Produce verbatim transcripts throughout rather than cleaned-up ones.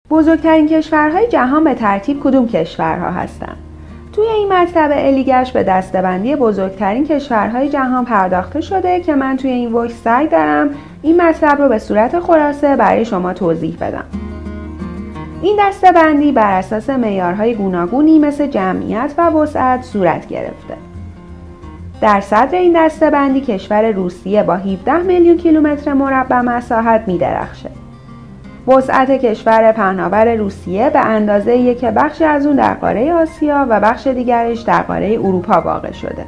بزرگترین کشورهای جهان به ترتیب کدوم کشورها هستند؟ توی این مطلب الیگش به دسته‌بندی بزرگترین کشورهای جهان پرداخته شده که من توی این وایس سعی دارم این مطلب رو به صورت خلاصه برای شما توضیح بدم. این دسته‌بندی بر اساس معیارهای گوناگونی مثل جمعیت و وسعت صورت گرفته. در صدر این دسته‌بندی کشور روسیه با هفده میلیون کیلومتر مربع مساحت می‌درخشه. وسعت کشور پهناور روسیه به اندازه یک که بخشی از اون در قاره آسیا و بخش دیگرش در قاره اروپا واقع شده.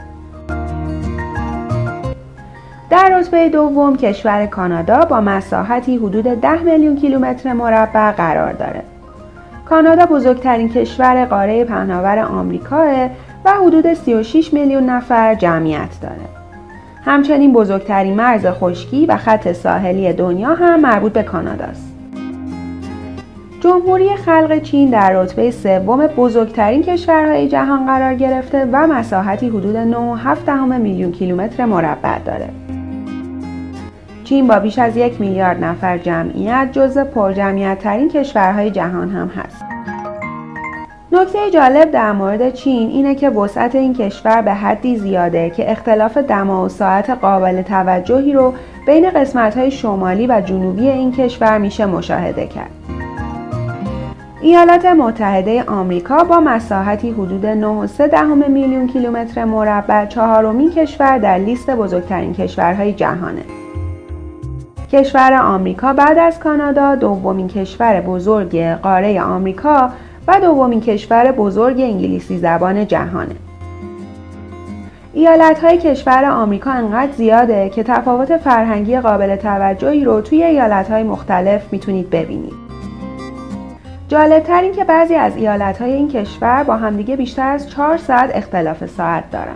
در رتبه دوم کشور کانادا با مساحتی حدود ده میلیون کیلومتر مربع قرار داره. کانادا بزرگترین کشور قاره پهناور آمریکاه و حدود سی و شش میلیون نفر جمعیت داره. همچنین بزرگترین مرز خشکی و خط ساحلی دنیا هم مربوط به کاناداست. جمهوری خلق چین در رتبه سوم بزرگترین کشورهای جهان قرار گرفته و مساحتی حدود نه و هفت دهم میلیون کیلومتر مربع داره. چین با بیش از یک میلیارد نفر جمعیت جزو پرجمعیت ترین کشورهای جهان هم هست. نکته جالب در مورد چین اینه که وسعت این کشور به حدی زیاده که اختلاف دما و ساعت قابل توجهی رو بین قسمت‌های شمالی و جنوبی این کشور میشه مشاهده کرد. ایالات متحده آمریکا با مساحتی حدود نه و سه دهم میلیون کیلومتر مربع چهارمین کشور در لیست بزرگترین کشورهای جهانه. کشور آمریکا بعد از کانادا دومین کشور بزرگ قاره آمریکا و دومین کشور بزرگ انگلیسی زبان جهانه. ایالت‌های کشور آمریکا انقدر زیاده که تفاوت فرهنگی قابل توجهی رو توی ایالت‌های مختلف میتونید ببینید. جالب‌تر این که بعضی از ایالت‌های این کشور با همدیگه بیشتر از چهار ساعت اختلاف ساعت دارن.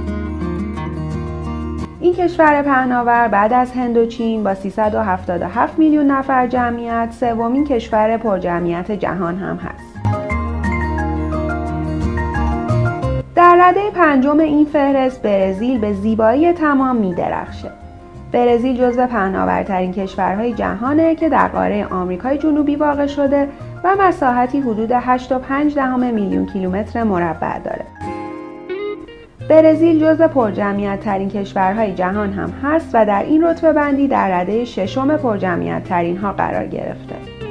این کشور پهناور بعد از هند و چین با سیصد و هفتاد و هفت میلیون نفر جمعیت سومین کشور پرجمعیت جهان هم هست. در رده پنجم این فهرست برزیل به زیبایی تمام می‌درخشه. برزیل جزو پهناورترین کشورهای جهانه که در قاره آمریکای جنوبی واقع شده و مساحتی حدود هشت و پنج دهم میلیون کیلومتر مربع داره. برزیل جزو پرجمعیت ترین کشورهای جهان هم هست و در این رتبه بندی در رده ششم پرجمعیت ترین ها قرار گرفته.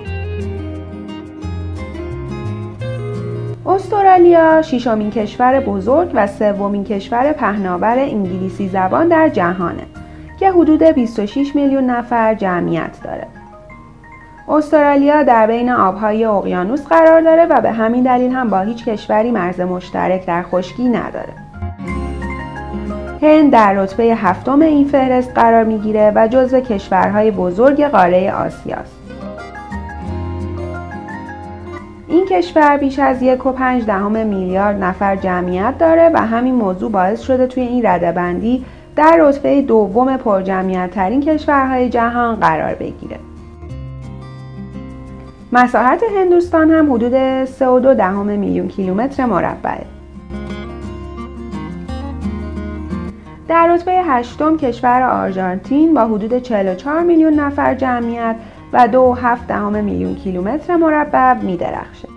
استرالیا ششمین کشور بزرگ و سومین کشور پهناور انگلیسی زبان در جهانه که حدود بیست و شش میلیون نفر جمعیت داره. استرالیا در بین آبهای اقیانوس قرار داره و به همین دلیل هم با هیچ کشوری مرز مشترک در خشکی نداره. هند در رتبه هفتم این فهرست قرار میگیره و جزو کشورهای بزرگ قاره آسیاست. این کشور بیش از یک و پنج دهم میلیارد نفر جمعیت داره و همین موضوع باعث شده توی این رده‌بندی در رتبه دوم پرجمعیت ترین کشورهای جهان قرار بگیره. مساحت هندوستان هم حدود سه و دو دهم میلیون کیلومتر مربعه. در رتبه هشتم کشور آرژانتین با حدود چهل و چهار میلیون نفر جمعیت و دو و هفت دهم میلیون کیلومتر مربع می‌درخشه.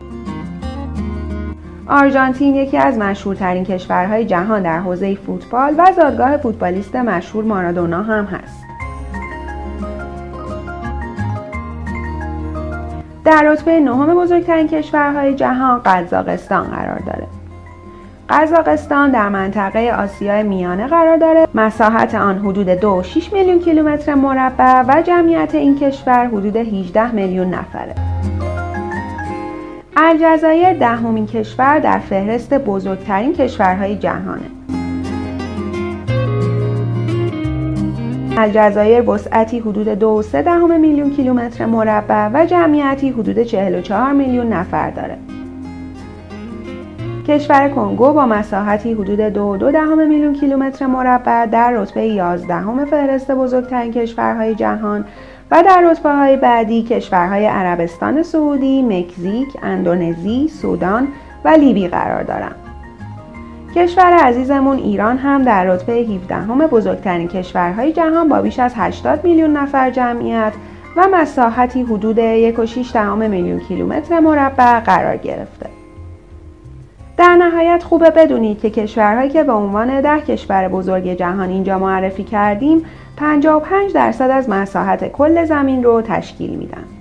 آرژانتین یکی از مشهورترین کشورهای جهان در حوزه فوتبال و زادگاه فوتبالیست مشهور مارادونا هم هست. در رتبه نهم بزرگترین کشورهای جهان قزاقستان قرار داره. قزاقستان در منطقه آسیای میانه قرار داره. مساحت آن حدود دو و شش میلیون کیلومتر مربع و جمعیت این کشور حدود هجده میلیون نفره. الجزایر دهمین کشور در فهرست بزرگترین کشورهای جهانه. الجزایر وسعتی حدود دو و سه دهم میلیون کیلومتر مربع و جمعیتی حدود چهل و چهار میلیون نفر داره. کشور کنگو با مساحتی حدود دو و دو دهم میلیون کیلومتر مربع در رتبه یازدهم فهرست بزرگترین کشورهای جهان و در رتبه‌های بعدی کشورهای عربستان سعودی، مکزیک، اندونزی، سودان و لیبی قرار دارند. کشور عزیزمون ایران هم در رتبه هفدهم بزرگترین کشورهای جهان با بیش از هشتاد میلیون نفر جمعیت و مساحتی حدود یک و شش دهم میلیون کیلومتر مربع قرار گرفته. در نهایت خوبه بدونید که کشورهایی که به عنوان ده کشور بزرگ جهان اینجا معرفی کردیم پنجاه و پنج درصد از مساحت کل زمین رو تشکیل میدن.